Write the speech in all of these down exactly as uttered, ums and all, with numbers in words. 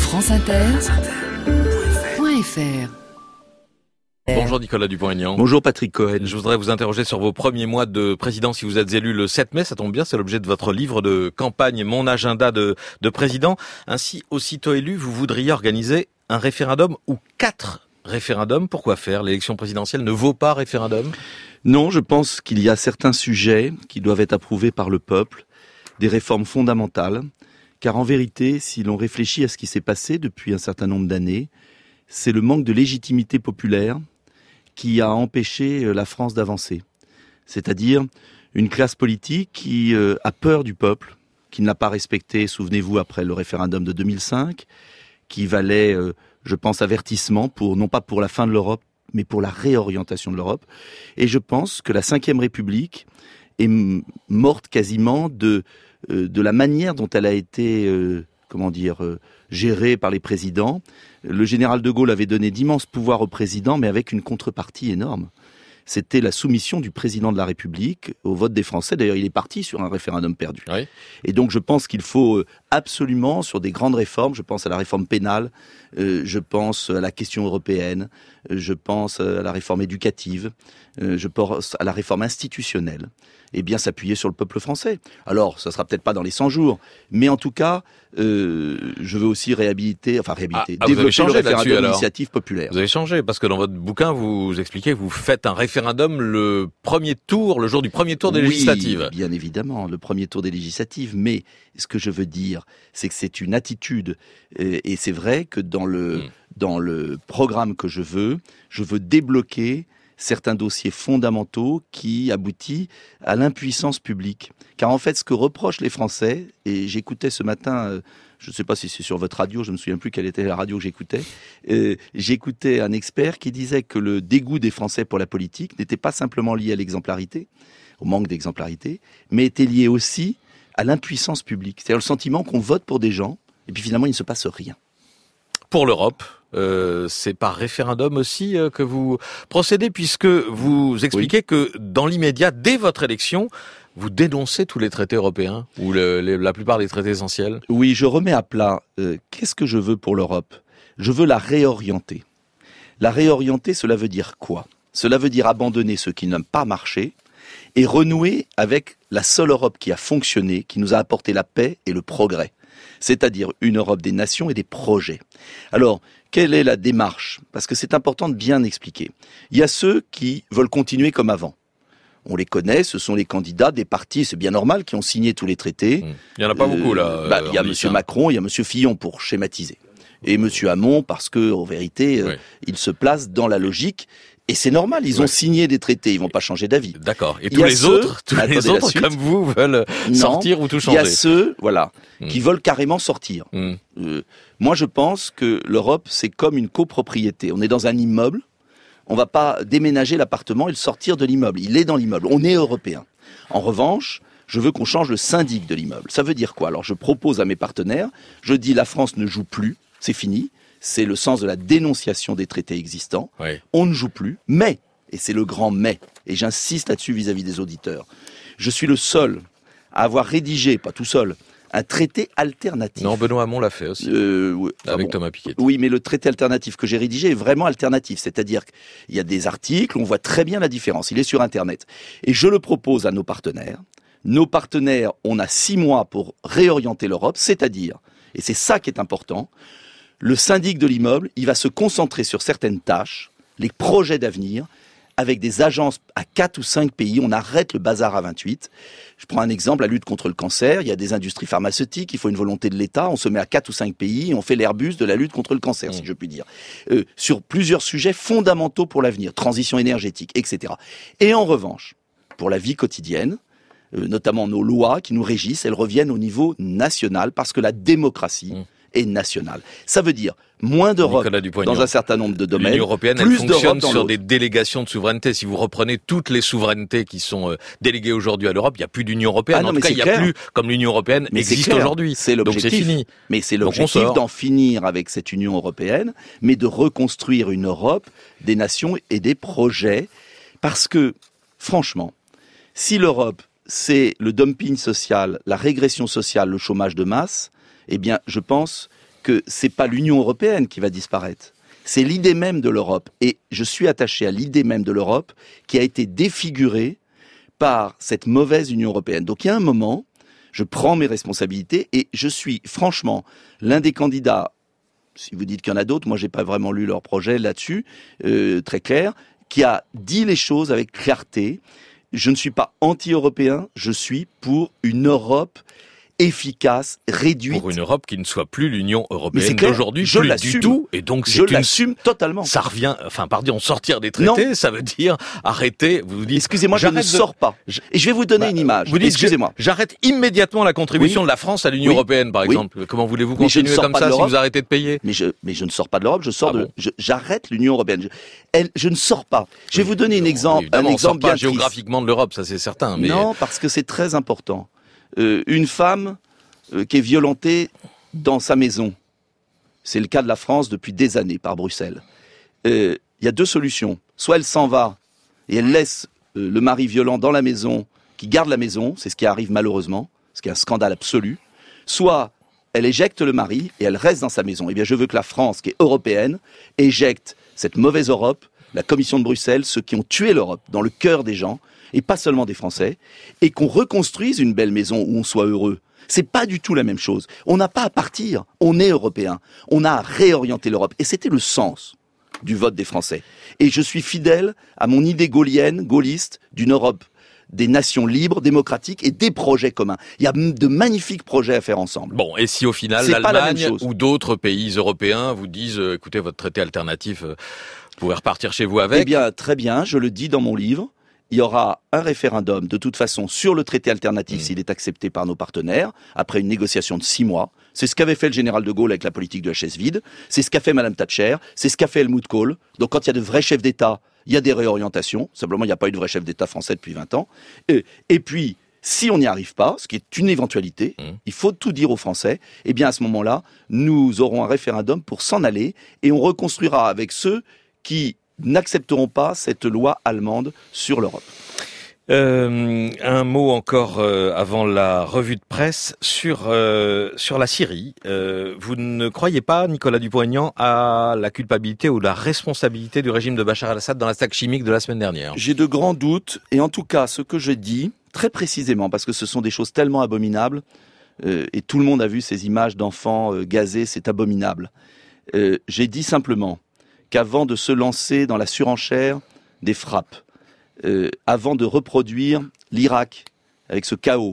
France Inter point F R. Bonjour Nicolas Dupont-Aignan. Bonjour Patrick Cohen. Je voudrais vous interroger sur vos premiers mois de président. Si vous êtes élu le sept mai, ça tombe bien, c'est l'objet de votre livre de campagne, Mon agenda de, de président. Ainsi, aussitôt élu, vous voudriez organiser un référendum ou quatre référendums. Pourquoi faire ? L'élection présidentielle ne vaut pas référendum ? Non, je pense qu'il y a certains sujets qui doivent être approuvés par le peuple, des réformes fondamentales, car en vérité, si l'on réfléchit à ce qui s'est passé depuis un certain nombre d'années, c'est le manque de légitimité populaire qui a empêché la France d'avancer. C'est-à-dire une classe politique qui euh, a peur du peuple, qui ne l'a pas respecté, souvenez-vous, après le référendum de deux mille cinq, qui valait, euh, je pense, avertissement, pour non pas pour la fin de l'Europe, mais pour la réorientation de l'Europe. Et je pense que la cinquième République est m- morte quasiment de, euh, de la manière dont elle a été, euh, comment dire, euh, gérée par les présidents. Le général de Gaulle avait donné d'immenses pouvoirs au président, mais avec une contrepartie énorme. C'était la soumission du président de la République au vote des Français. D'ailleurs, il est parti sur un référendum perdu. Oui. Et donc, je pense qu'il faut absolument, sur des grandes réformes, je pense à la réforme pénale, euh, je pense à la question européenne, euh, je pense à la réforme éducative, euh, je pense à la réforme institutionnelle, et bien s'appuyer sur le peuple français. Alors, ça sera peut-être pas dans les cent jours, mais en tout cas, euh, je veux aussi réhabiliter, enfin réhabiliter, Ah, ah, vous avez développer le changé là-dessus, référendum alors. d'initiative populaire. Vous avez changé, parce que dans votre bouquin, vous expliquez que vous faites un référendum le premier tour, le jour du premier tour des Oui, législatives. bien évidemment, le premier tour des législatives. Mais ce que je veux dire, c'est que c'est une attitude. Et, et c'est vrai que dans le, Mm. dans le programme que je veux, je veux débloquer certains dossiers fondamentaux qui aboutissent à l'impuissance publique. Car en fait, ce que reprochent les Français, et j'écoutais ce matin, euh, je ne sais pas si c'est sur votre radio, je ne me souviens plus quelle était la radio que j'écoutais, euh, j'écoutais un expert qui disait que le dégoût des Français pour la politique n'était pas simplement lié à l'exemplarité, au manque d'exemplarité, mais était lié aussi à l'impuissance publique. C'est-à-dire le sentiment qu'on vote pour des gens, et puis finalement il ne se passe rien. Pour l'Europe, euh, c'est par référendum aussi euh, que vous procédez, puisque vous expliquez oui. que dans l'immédiat, dès votre élection, vous dénoncez tous les traités européens, ou le, les, la plupart des traités essentiels. Oui, je remets à plat. Euh, qu'est-ce que je veux pour l'Europe ? Je veux la réorienter. La réorienter, cela veut dire quoi ? Cela veut dire abandonner ce qui n'a pas marché et renouer avec la seule Europe qui a fonctionné, qui nous a apporté la paix et le progrès. C'est-à-dire une Europe des nations et des projets. Alors, quelle est la démarche ? Parce que c'est important de bien expliquer. Il y a ceux qui veulent continuer comme avant. On les connaît, ce sont les candidats des partis, c'est bien normal, qui ont signé tous les traités. Il n'y en a pas euh, beaucoup, là. Bah, il y a M. Macron, il y a M. Fillon, pour schématiser. Et M. Hamon, parce que, en vérité, oui. euh, il se place dans la logique. Et c'est normal, ils ont ouais. signé des traités, ils vont pas changer d'avis. D'accord. Et tous les ceux, autres, tous les autres comme vous veulent non, sortir ou tout changer. Il y a ceux, voilà, mmh. qui veulent carrément sortir. Mmh. Euh, moi, je pense que l'Europe, c'est comme une copropriété. On est dans un immeuble, on va pas déménager l'appartement et le sortir de l'immeuble. Il est dans l'immeuble. On est européen. En revanche, je veux qu'on change le syndic de l'immeuble. Ça veut dire quoi ? Alors, je propose à mes partenaires, je dis la France ne joue plus, c'est fini. C'est le sens de la dénonciation des traités existants. Oui. On ne joue plus, mais, et c'est le grand mais, et j'insiste là-dessus vis-à-vis des auditeurs, je suis le seul à avoir rédigé, pas tout seul, un traité alternatif. Non, Benoît Hamon l'a fait aussi, euh, oui, avec bon. Thomas Piketty. Oui, mais le traité alternatif que j'ai rédigé est vraiment alternatif, c'est-à-dire qu'il y a des articles, on voit très bien la différence, il est sur Internet. Et je le propose à nos partenaires. Nos partenaires, on a six mois pour réorienter l'Europe, c'est-à-dire, et c'est ça qui est important, le syndic de l'immeuble, il va se concentrer sur certaines tâches, les projets d'avenir, avec des agences à quatre ou cinq pays. On arrête le bazar à vingt-huit. Je prends un exemple, la lutte contre le cancer. Il y a des industries pharmaceutiques, il faut une volonté de l'État. On se met à quatre ou cinq pays et on fait l'Airbus de la lutte contre le cancer, mmh. si je puis dire. Euh, sur plusieurs sujets fondamentaux pour l'avenir, transition énergétique, et cetera. Et en revanche, pour la vie quotidienne, euh, notamment nos lois qui nous régissent, elles reviennent au niveau national parce que la démocratie... Mmh. et nationale. Ça veut dire moins d'Europe dans un certain nombre de domaines. L'Union européenne, plus elle fonctionne sur l'autre. des délégations de souveraineté. Si vous reprenez toutes les souverainetés qui sont euh, déléguées aujourd'hui à l'Europe, il n'y a plus d'Union européenne. Ah non, en tout cas, il n'y a plus comme l'Union européenne mais existe aujourd'hui. C'est l'objectif. Donc c'est fini. Mais c'est l'objectif d'en finir avec cette Union européenne, mais de reconstruire une Europe des nations et des projets. Parce que, franchement, si l'Europe, c'est le dumping social, la régression sociale, le chômage de masse, eh bien, je pense que c'est pas l'Union européenne qui va disparaître. C'est l'idée même de l'Europe. Et je suis attaché à l'idée même de l'Europe qui a été défigurée par cette mauvaise Union européenne. Donc il y a un moment, je prends mes responsabilités et je suis franchement l'un des candidats, si vous dites qu'il y en a d'autres, moi j'ai pas vraiment lu leur projet là-dessus, euh, très clair, qui a dit les choses avec clarté. Je ne suis pas anti-européen, je suis pour une Europe efficace, réduite. Pour une Europe qui ne soit plus l'Union européenne clair, d'aujourd'hui, je plus l'assume. du tout. Et donc, c'est je une... l'assume totalement. Ça revient, enfin, pardon, sortir des traités, Non. ça veut dire arrêter, vous dites... Excusez-moi, je ne de... sors pas. Je... Et je vais vous donner bah, une image. Vous dites, excusez-moi. J'arrête immédiatement la contribution oui. de la France à l'Union oui. européenne, par exemple. Oui. Comment voulez-vous continuer comme ça si vous arrêtez de payer? Mais je, mais je ne sors pas de l'Europe, je sors ah de, bon je, j'arrête l'Union européenne. Je, elle, je ne sors pas. Je vais oui, vous donner un exemple, un on exemple sort bien pas triste. géographiquement de l'Europe, ça c'est certain. Mais... Non, parce que c'est très important. Euh, une femme euh, qui est violentée dans sa maison. C'est le cas de la France depuis des années par Bruxelles. Il euh, y a deux solutions. Soit elle s'en va et elle laisse euh, le mari violent dans la maison, qui garde la maison, c'est ce qui arrive malheureusement, ce qui est un scandale absolu. Soit elle éjecte le mari et elle reste dans sa maison. Eh bien, je veux que la France, qui est européenne, éjecte cette mauvaise Europe, la Commission de Bruxelles, ceux qui ont tué l'Europe dans le cœur des gens, et pas seulement des Français, et qu'on reconstruise une belle maison où on soit heureux. C'est pas du tout la même chose. On n'a pas à partir. On est européen. On a à réorienter l'Europe. Et c'était le sens du vote des Français. Et je suis fidèle à mon idée gaullienne, gaulliste, d'une Europe des nations libres, démocratiques et des projets communs. Il y a de magnifiques projets à faire ensemble. Bon, et si au final l'Allemagne ou d'autres pays européens vous disent euh, écoutez, votre traité alternatif, euh, vous pouvez repartir chez vous avec? Eh bien, très bien, je le dis dans mon livre. Il y aura un référendum, de toute façon, sur le traité alternatif, mmh. s'il est accepté par nos partenaires, après une négociation de six mois. C'est ce qu'avait fait le général de Gaulle avec la politique de la chaise vide. C'est ce qu'a fait Madame Thatcher. C'est ce qu'a fait Helmut Kohl. Donc, quand il y a de vrais chefs d'État, il y a des réorientations. Simplement, il n'y a pas eu de vrai chef d'État français depuis vingt ans. Et, et puis, si on n'y arrive pas, ce qui est une éventualité, mmh. il faut tout dire aux Français, eh bien, à ce moment-là, nous aurons un référendum pour s'en aller et on reconstruira avec ceux qui n'accepteront pas cette loi allemande sur l'Europe. Euh, un mot encore euh, avant la revue de presse sur euh, sur la Syrie. Euh, vous ne croyez pas, Nicolas Dupont-Aignan, à la culpabilité ou la responsabilité du régime de Bachar el-Assad dans l'attaque chimique de la semaine dernière? J'ai de grands doutes, et en tout cas, ce que je dis, très précisément, parce que ce sont des choses tellement abominables, euh, et tout le monde a vu ces images d'enfants euh, gazés, c'est abominable. Euh, j'ai dit simplement qu'avant de se lancer dans la surenchère des frappes, euh, avant de reproduire l'Irak avec ce chaos,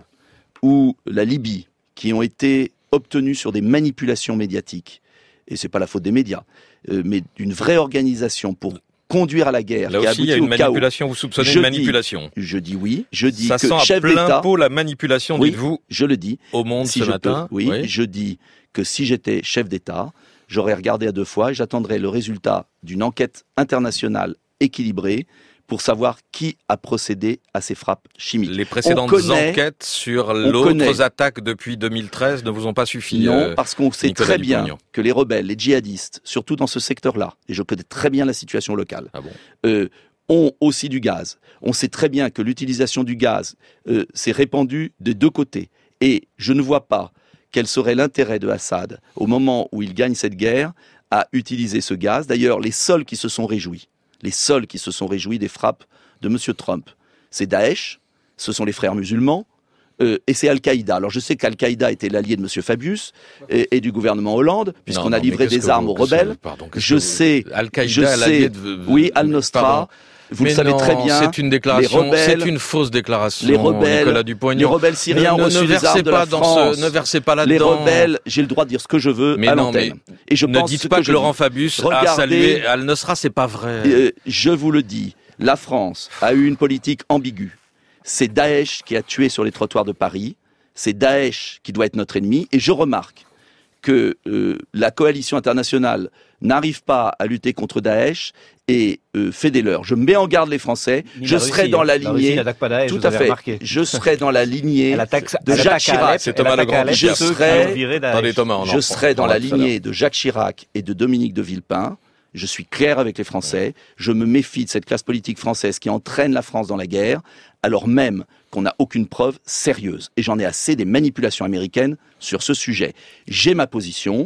ou la Libye, qui ont été obtenus sur des manipulations médiatiques, et c'est pas la faute des médias, euh, mais d'une vraie organisation pour conduire à la guerre, là qui a aussi, abouti il y a une au chaos. manipulation, vous soupçonnez je une manipulation. Dis, je dis oui, je dis ça que sent chef à plein d'État, pot la manipulation, oui, dites-vous, je le dis, au Monde si ce je matin. Peux, oui, oui, je dis que si j'étais chef d'État, j'aurais regardé à deux fois et j'attendrais le résultat d'une enquête internationale équilibrée pour savoir qui a procédé à ces frappes chimiques. Les précédentes connaît, enquêtes sur l'autres attaques depuis deux mille treize ne vous ont pas suffi? Non, euh, parce qu'on sait Nicolas très bien Dupont-Aignan. Que les rebelles, les djihadistes, surtout dans ce secteur-là, et je connais très bien la situation locale, ah bon euh, ont aussi du gaz. On sait très bien que l'utilisation du gaz euh, s'est répandue de deux côtés. Et je ne vois pas quel serait l'intérêt de Assad, au moment où il gagne cette guerre, à utiliser ce gaz. D'ailleurs, les seuls qui se sont réjouis, les seuls qui se sont réjouis des frappes de M. Trump, c'est Daesh, ce sont les frères musulmans, euh, et c'est Al-Qaïda. Alors je sais qu'Al-Qaïda était l'allié de M. Fabius et, et du gouvernement Hollande, puisqu'on a livré des armes vous, aux rebelles. Pardon, je sais, je sais, de... oui, Al-Nosra. Vous mais le savez non, très bien. C'est une déclaration, c'est une fausse déclaration. Les rebelles, Nicolas Dupont-Aignan. les rebelles syriens ne, ont reçu ne des armes de la dans France. Ce, ne versez pas là-dedans. Les rebelles, j'ai le droit de dire ce que je veux mais à non, l'antenne. Mais et je ne pense dites pas que, que Laurent Fabius Regardez, a salué Al-Nosra, c'est pas vrai. Euh, je vous le dis, la France a eu une politique ambiguë. C'est Daesh qui a tué sur les trottoirs de Paris. C'est Daesh qui doit être notre ennemi. Et je remarque que euh, la coalition internationale n'arrive pas à lutter contre Daesh et euh, fait des leurs. Je mets en garde les Français. Ni je la serai Russie, dans la la lignée. Russie pas Daesh, tout vous à avez fait. Remarqué. Je serai dans la lignée attaque, de Jacques Chirac. C'est Thomas Legrand. Je serai, Thomas, je serai dans la lignée de Jacques Chirac et de Dominique de Villepin. Je suis clair avec les Français. Je me méfie de cette classe politique française qui entraîne la France dans la guerre, alors même qu'on n'a aucune preuve sérieuse. Et j'en ai assez des manipulations américaines sur ce sujet. J'ai ma position.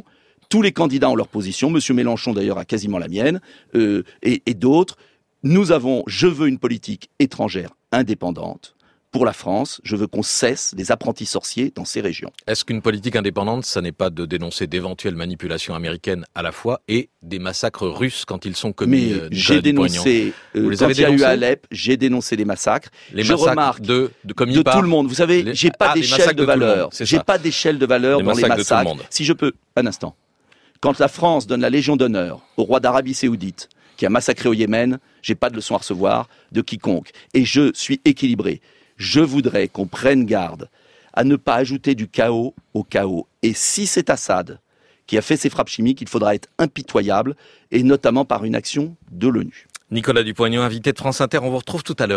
tous les candidats ont leur position. Monsieur Mélenchon, d'ailleurs, a quasiment la mienne, euh, et, et d'autres. Nous avons, je veux une politique étrangère indépendante. Pour la France, je veux qu'on cesse les apprentis sorciers dans ces régions. Est-ce qu'une politique indépendante, ça n'est pas de dénoncer d'éventuelles manipulations américaines à la fois et des massacres russes quand ils sont commis? Mais euh, j'ai dénoncé, euh, quand il y a eu à Alep, j'ai dénoncé les massacres. Les je massacres remarque de, de, commis de par tout le monde. Vous savez, les... j'ai pas ah, d'échelle de, de valeur. J'ai ça. pas d'échelle de valeur les dans les massacres. De si je peux, un instant. Quand la France donne la Légion d'honneur au roi d'Arabie Saoudite, qui a massacré au Yémen, j'ai pas de leçon à recevoir de quiconque. Et je suis équilibré. Je voudrais qu'on prenne garde à ne pas ajouter du chaos au chaos. Et si c'est Assad qui a fait ces frappes chimiques, il faudra être impitoyable, et notamment par une action de l'ONU. Nicolas Dupont-Aignan, invité de France Inter, on vous retrouve tout à l'heure.